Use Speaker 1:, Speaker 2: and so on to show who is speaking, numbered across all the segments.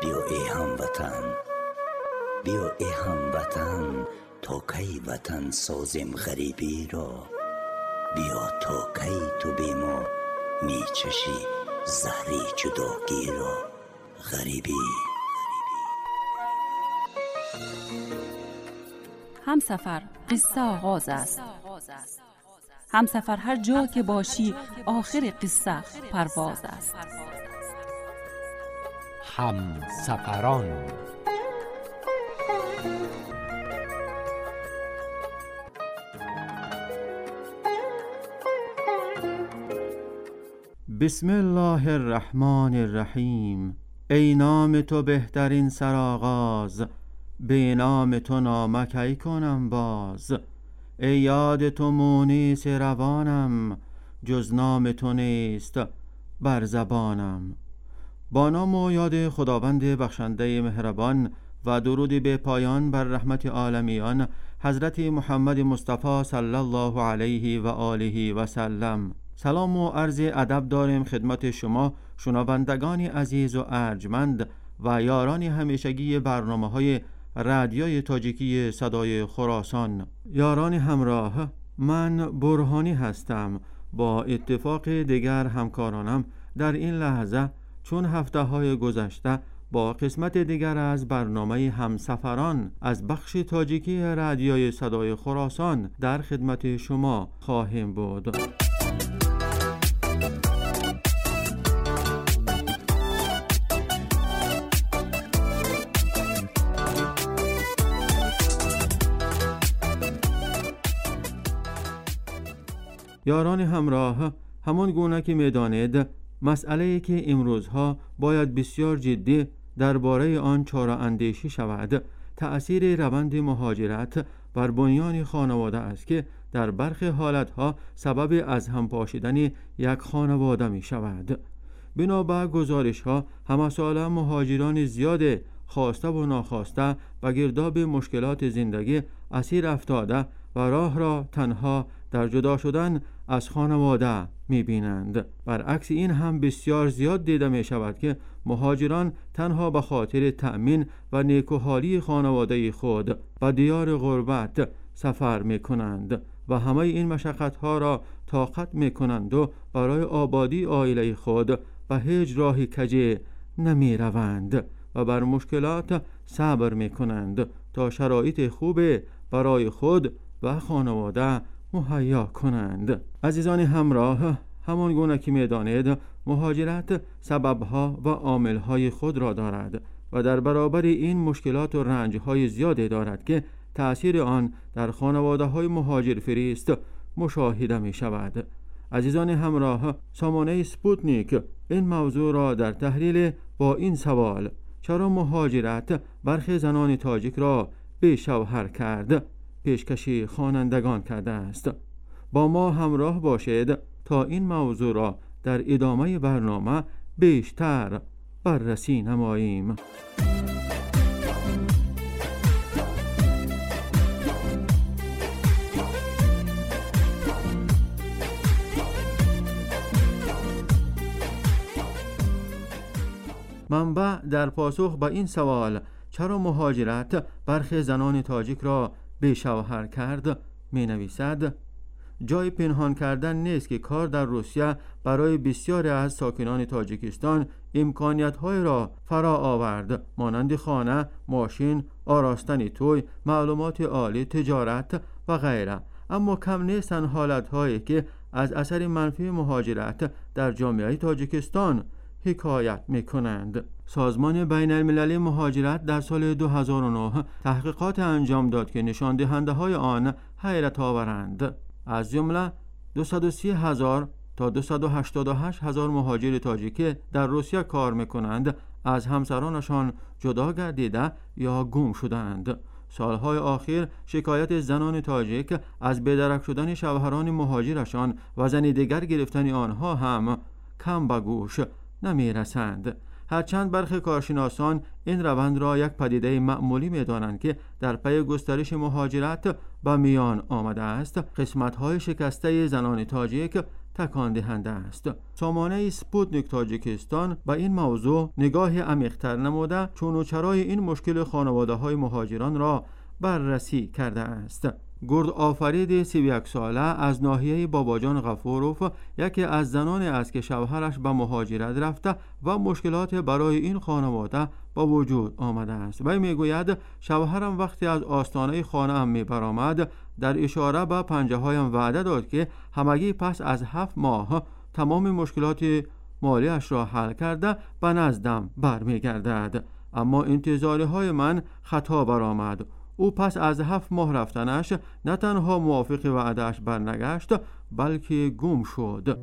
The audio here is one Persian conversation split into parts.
Speaker 1: بیا ای هموطن، بیا ای هموطن، تا کی وطن سازیم غریبی را. بیا تا کی تو بی ما می چشی زهری جداگی را. غریبی
Speaker 2: همسفر قصه آغاز است. همسفر هر جا که باشی آخر قصه پرواز است.
Speaker 3: همسفران.
Speaker 4: بسم الله الرحمن الرحیم. ای نام تو بهترین سرآغاز، به نام تو نامه کی کنم باز. ای یاد تو مونس روانم، جز نام تو نیست بر زبانم. با نام و یاد خداوند بخشنده مهربان و درودی به پایان بر رحمت عالمیان حضرت محمد مصطفی صلی الله علیه و آله و سلم. سلام و عرض ادب داریم خدمت شما شنوندگان عزیز و ارجمند و یاران همیشگی برنامه‌های رادیوی تاجیکی صدای خراسان. یاران همراه، من برهانی هستم. با اتفاق دیگر همکارانم در این لحظه چون هفته‌های گذشته با قسمت دیگر از برنامه همسفران از بخش تاجیکی رادیوی صدای خراسان در خدمت شما خواهیم بود. یاران همراه، همان گونه که می‌دانید مسئله‌ای که امروزها باید بسیار جدی درباره آن چاره اندیشی شود تأثیر روند مهاجرت بر بنیان خانواده است که در برخی حالتها سبب از هم پاشیدن یک خانواده می شود. بنابر گزارش‌ها همساله مهاجران زیاد خواسته و ناخواسته به گرداب مشکلات زندگی اسیر افتاده و راه را تنها در جدا شدن از خانواده می‌بینند. برعکس این هم بسیار زیاد دیده می شود که مهاجران تنها به خاطر تأمین و نیکوحالی خانواده خود به دیار غربت سفر می‌کنند و همه این مشقت‌ها را طاقت می‌کنند و برای آبادی عائله خود به هیچ راه کجی نمی‌روند و بر مشکلات صبر می‌کنند تا شرایط خوب برای خود و خانواده مهیا کنند. عزیزان همراه، همان گونه که می‌دانید مهاجرت سبب‌ها و عامل‌های خود را دارد و در برابر این مشکلات و رنج‌های زیادی دارد که تأثیر آن در خانواده‌های مهاجر فریست مشاهده می‌شود. عزیزان همراه، سامانه سپوتنیک این موضوع را در تحلیل با این سوال چرا مهاجرت برخی زنان تاجیک را بی شوهر کرد پیشکشی خوانندگان کرده است. با ما همراه باشید تا این موضوع را در ادامه برنامه بیشتر بررسی نماییم. منبع در پاسخ به این سوال چرا مهاجرت برخی زنان تاجیک را بی شوهر کرد می نویسد: جای پنهان کردن نیست که کار در روسیه برای بسیاری از ساکنان تاجیکستان امکانیت‌های را فرا آورد، مانند خانه، ماشین، آراستن توی، معلومات عالی، تجارت و غیره. اما کم نیستن حالت‌هایی که از اثر منفی مهاجرت در جامعه تاجیکستان حکایت می‌کنند. سازمان بین المللی مهاجرت در سال 2009 تحقیقات انجام داد که نشان دهنده‌های آن حیرت آورند. از جمله 230,000 تا 288,000 مهاجر تاجیک در روسیه کار می‌کنند از همسرانشان جدا گردیده یا گم شدند. سالهای اخیر شکایت زنان تاجیک از بی‌درک شدن شوهران مهاجرشان و زن دیگر گرفتن آنها هم کم به گوش نمی‌رسند. هرچند برخی کارشناسان این روند را یک پدیده معمولی می‌دانند که در پی گسترش مهاجرت به میان آمده است، قسمت‌های شکسته زنان تاجیک تکان دهنده است. سامانه سپوتنیک تاجیکستان به این موضوع نگاه عمیق‌تر نموده چون و چرای این مشکل خانواده‌های مهاجران را بررسی کرده است. گرد آفرید 31 ساله از ناحیه باباجان غفوروف یکی از زنانی است که شوهرش به مهاجرت رفته و مشکلات برای این خانواده با وجود آمده است. و میگوید شوهرم وقتی از آستانه خانه‌ام میبرآمد در اشاره به پنجه هایم وعده داد که همگی پس از 7 ماه تمام مشکلات مالیش را حل کرده به نزدم برمیگردد. اما انتظاری های من خطا برآمد. او پس از 7 ماه رفتنش نه تنها موافق وعده‌اش برنگشت بلکه گم شد.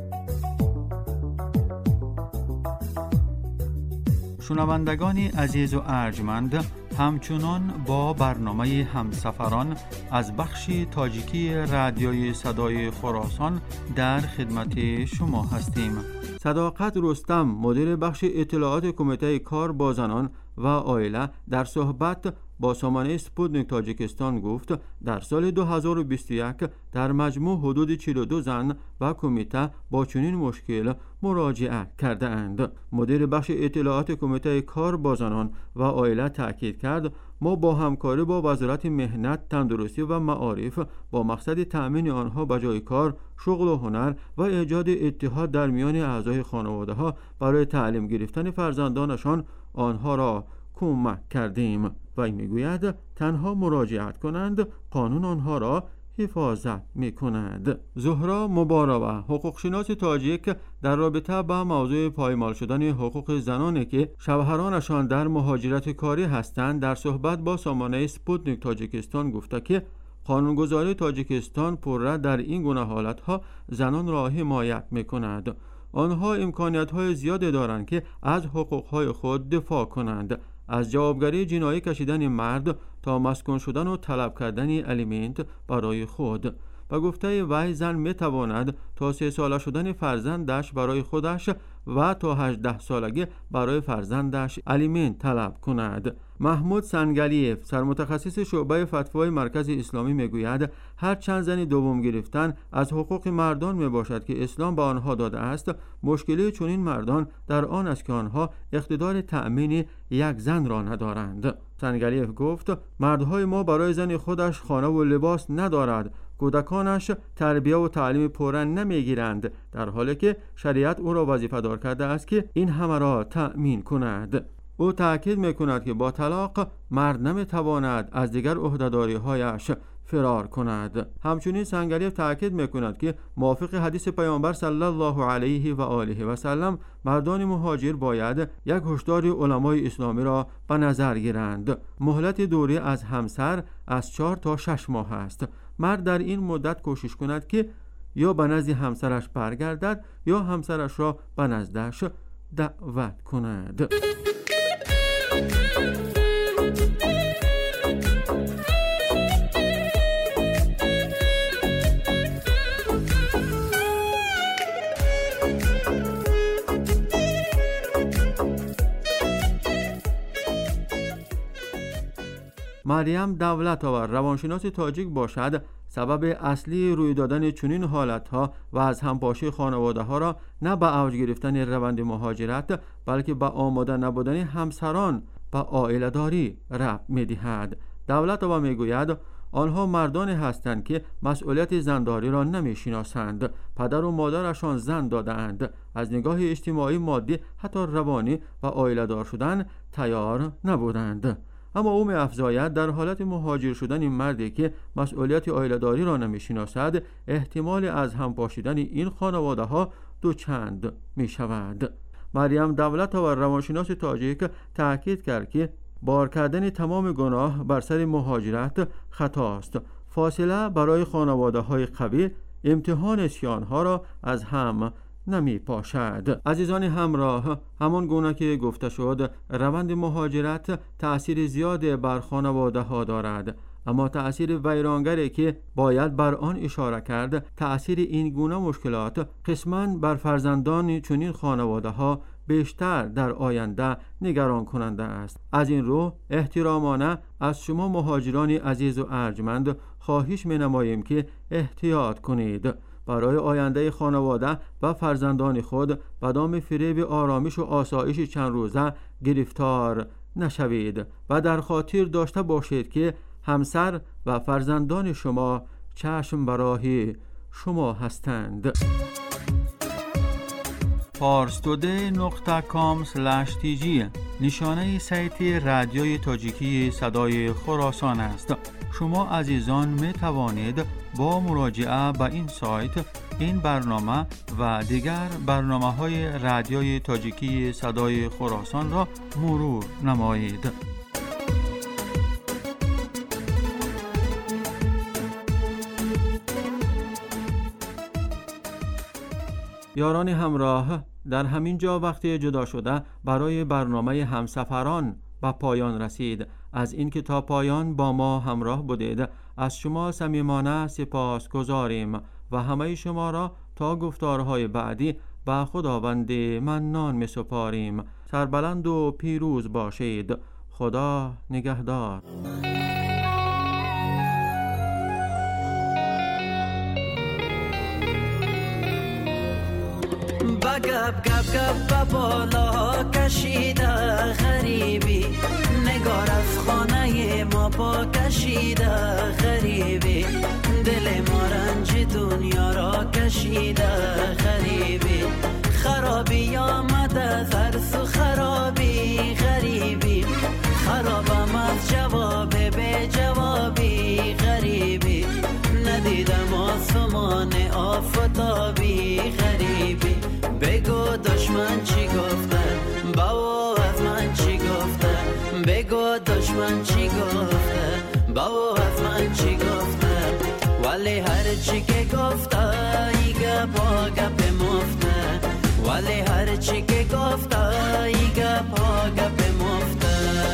Speaker 4: شنوندگان عزیز و ارجمند، همچنان با برنامه همسفران از بخش تاجیکی رادیوی صدای خراسان در خدمت شما هستیم. صداقت رستم، مدیر بخش اطلاعات کمیته کار با زنان و عائله، در صحبت با سامانه سپوتنیک تاجیکستان گفت در سال 2021 در مجموع حدود 42 زن و کمیته با چنین مشکل مراجعه کرده اند. مدیر بخش اطلاعات کمیته کار با زنان و عائله تاکید کرد ما با همکاری با وزارت مهنت، تندرستی و معارف با مقصد تأمین آنها به جای کار، شغل و هنر و ایجاد اتحاد در میان اعضای خانواده ها برای تعلیم گرفتن فرزندانشان آنها را کمک کردیم. و میگوید تنها مراجعت کنند قانون آنها را حفاظت میکند. زهرا مباروا، حقوق شناس تاجیک، در رابطه با موضوع پایمال شدن حقوق زنانی که شوهرانشان در مهاجرت کاری هستند، در صحبت با سامانه سپوتنیک تاجیکستان گفته که قانونگذاری تاجیکستان پررد در این گونه حالتها زنان را حمایت میکند. آنها امکانیت‌های زیادی دارند که از حقوق‌های خود دفاع کنند، از جوابگری جنایی کشیدن مرد تا مسکن شدن و طلب کردن الیمنت برای خود. و گفته وی زن میتواند تا 3 ساله شدن فرزندش برای خودش و تا 18 سالگی برای فرزندش الیمنت طلب کند. محمود سنگلیف، سرمتخصص شعبه فتوای مرکز اسلامی میگوید هر چند زنی دوم گرفتن از حقوق مردان میباشد که اسلام به آنها داده است، مشکلی چنین مردان در آن است که آنها اقتدار تأمین یک زن را ندارند. سنگلیف گفت مردهای ما برای زن خودش خانه و لباس ندارد، کودکانش تربیه و تعلیم پررنگ نمیگیرند، در حالی که شریعت او را وظیفه دار کرده است که این همه را تأمین کند. او تأکید میکند که با طلاق مرد نمیتواند از دیگر عهده‌داری‌هایش فرار کند. همچنین سنگلیف تأکید میکند که موافق حدیث پیامبر صلی الله علیه و آله و سلم مردان مهاجر باید یک هشدار علمای اسلامی را به نظر گیرند. مهلت دوری از همسر از 4 تا 6 ماه است. مرد در این مدت کوشش کند که یا به نزد همسرش برگردد یا همسرش را به نزدش دعوت کند. مریم دولت‌آور، روانشناس تاجیک باشد سبب اصلی روی دادن چنین حالت‌ها و از همپاشی خانواده‌ها را نه به اوج گرفتن روند مهاجرت بلکه به آماده نبودن همسران به عائله‌داری ربط می‌دهد. دولت‌آور می‌گوید آنها مردانی هستند که مسئولیت زنداری را نمی‌شناسند. پدر و مادرشان زن داده‌اند، از نگاه اجتماعی، مادی، حتی روانی و عائله‌دار شدن تیار نبودند. اما او می‌افزاید در حالت مهاجر شدن این مردی که مسئولیت عائله‌داری را نمی‌شناسد، احتمال از هم پاشیدن این خانواده‌ها دوچند می‌شود. مریم دولت‌آور، روانشناس تاجیک، تأکید کرد که بار کردن تمام گناه بر سر مهاجرت خطاست. فاصله برای خانواده‌های قوی امتحان اسیان‌ها را از هم نمی پاشد. عزیزان همراه، همان گونه که گفته شد روند مهاجرت تأثیر زیاد بر خانواده ها دارد، اما تأثیر ویرانگری که باید بر آن اشاره کرد، تأثیر این گونه مشکلات قسماً بر فرزندان چنین خانواده ها بیشتر در آینده نگران کننده است. از این رو احترامانه از شما مهاجران عزیز و ارجمند خواهش می نماییم که احتیاط کنید. برای آینده خانواده و فرزندان خود به دام فریب آرامش و آسایش چند روزه گرفتار نشوید و در خاطر داشته باشید که همسر و فرزندان شما چشم براه شما هستند. parstoday.com/tg نشانه سایت رادیوی تاجیکی صدای خراسان است. شما عزیزان می توانید با مراجعه به این سایت این برنامه و دیگر برنامه‌های رادیوی تاجیکی صدای خراسان را مرور نمایید. یاران همراه، در همین جا وقتی جدا شده برای برنامه همسفران به پایان رسید. از اینکه تا پایان با ما همراه بودید از شما صمیمانه سپاس گزاریم و همه شما را تا گفتارهای بعدی به خداوند منان می سپاریم. سربلند و پیروز باشید. خدا نگهدار.
Speaker 5: گپ گپ گپ بالا کشیده غریبی، نگار از خانه ما پا کشیده غریبی، دل ما رنج دنیا را کشیده غریبی، خرابی آمده ترس و خرابی غریبی، خرابم از جواب به جوابی غریبی، ندیدم آسمان آفتابی غریبی، بگو دشمن چی گفته باو از من چی گفته، بگو دشمن چی گفته باو از من چی گفته، ولی هر چی که گفته ای گپا گپ مفته، ولی هر چی که گفته ای گپا گپ مفته.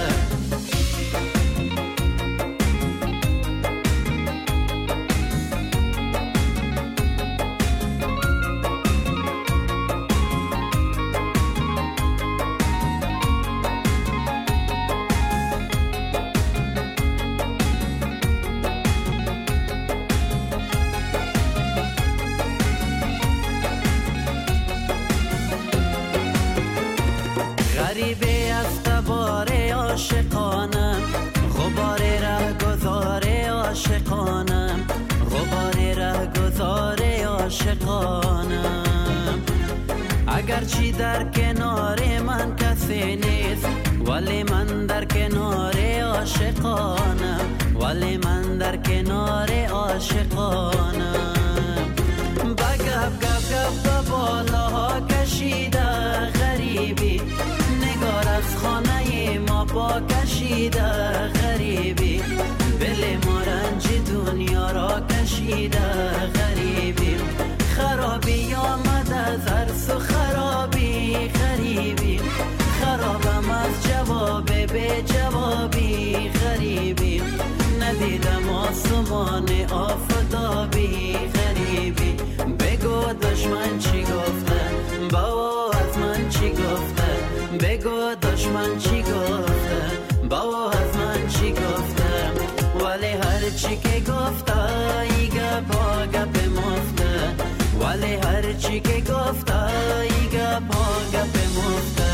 Speaker 5: غریبه از تبار عاشقانم، غبار ره گذار عاشقانم، غبار ره گذار عاشقانم، اگرچی در کنار من کسی نیست ولی من در کنار عاشقانم، ولی من در کنار عاشقانم، بگپ گپ گپ بالا کشیده غریبی، نگار از خانه ما پا کشیده غریبی، دل ما رنج دنیا را کشیده غریبی، خرابی آمده ترس و خرابی غریبی، خرابم از جواب به جوابی غریبی، ندیدم آسمان آفتابی غریبی، بگو دشمن چی گفته باو از من چی گفته، بگو دشمن چی گفته باو از من چی گفته، ولی هر چی که گفته ای گپا گپ مفته، ولی هر چی که گفته ای گپا گپ مفته.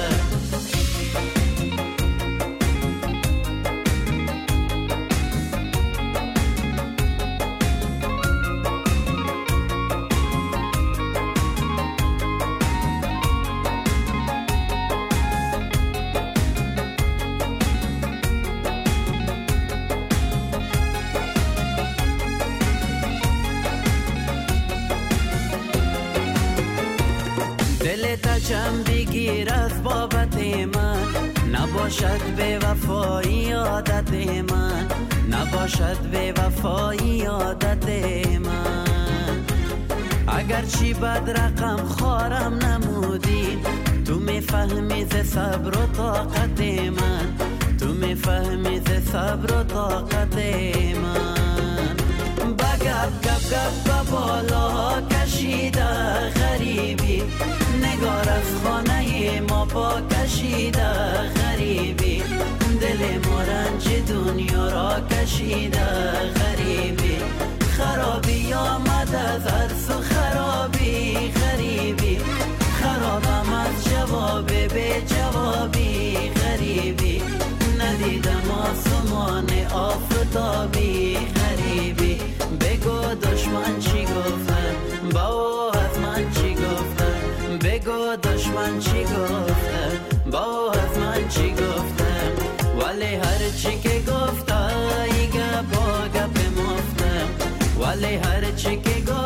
Speaker 5: چم بگیر از بابت من، نباشد به وفایی عادت من، نباشد به وفایی عادت من، اگرچی بد رقم خارم نمودی، تو میفهمی ز صبر و طاقت من، تو میفهمی ز صبر و طاقت من، بگپ گپ گپ بالا کشیده غریبی، نگار از خانه ما پا کشیده غریبی، دل ما رنج دنیا را کشیده غریبی، خراب خرابی آمد از عرص و خرابی غریبی خرابم از جواب به جوابی غریبی ندیدم آسمان آفتابی غریبی بگو دشمن چی گفتن با از من چی گفتن بگو دشمن چی گفتن با از من چی گفتن ولی هر چی که گفتن گپ با گپ مفتن ولی هر چی که گفتن